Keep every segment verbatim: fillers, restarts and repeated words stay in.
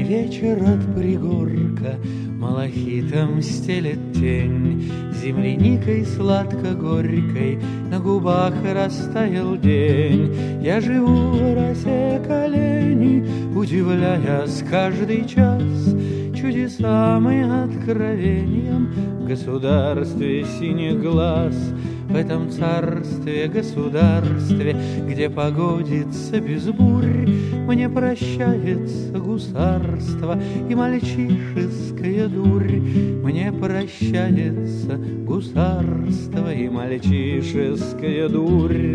вечер от пригорка малахитом стелет тень, земляникой сладко-горькой на губах растаял день. Я живу в росе колени, удивляясь каждый час чудесам и откровениям в государстве синих глаз. В этом царстве, государстве, где погодится без бурь, мне прощается гусарство и мальчишеская дурь. Мне прощается гусарство и мальчишеская дурь.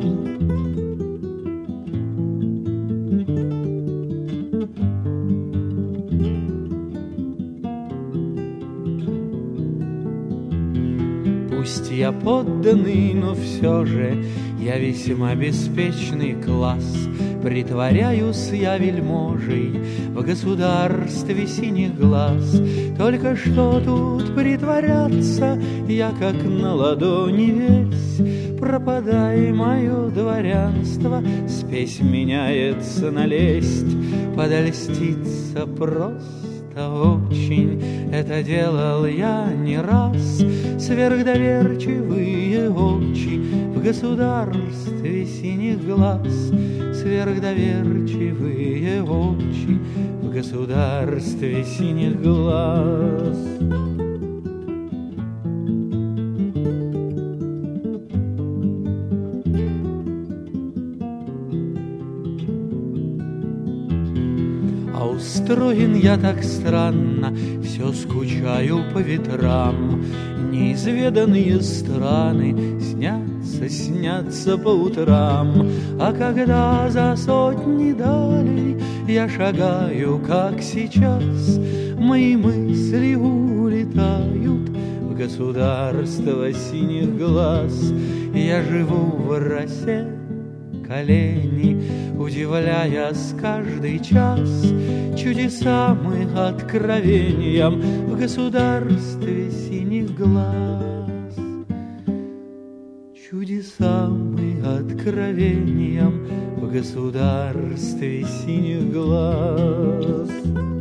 Пусть я подданный, но все же я весьма беспечный класс. Притворяюсь я вельможей в государстве синих глаз. Только что тут притворяться, я как на ладони весь. Пропадай мое дворянство, спесь меняется на лесть. Подольститься просто очень, это делал я не раз. Сверхдоверчивые очи в государстве синих глаз. Сверхдоверчивые очи в государстве синих глаз. А устроен я так странно, все скучаю по ветрам. Неизведанные страны снятся, снятся по утрам. А когда за сотни далей я шагаю, как сейчас, мои мысли улетают в государство синих глаз. Я живу в росе колени, удивляясь каждый час чудесам и откровениям в государстве синих глаз. Чудесам и откровениям в государстве синих глаз.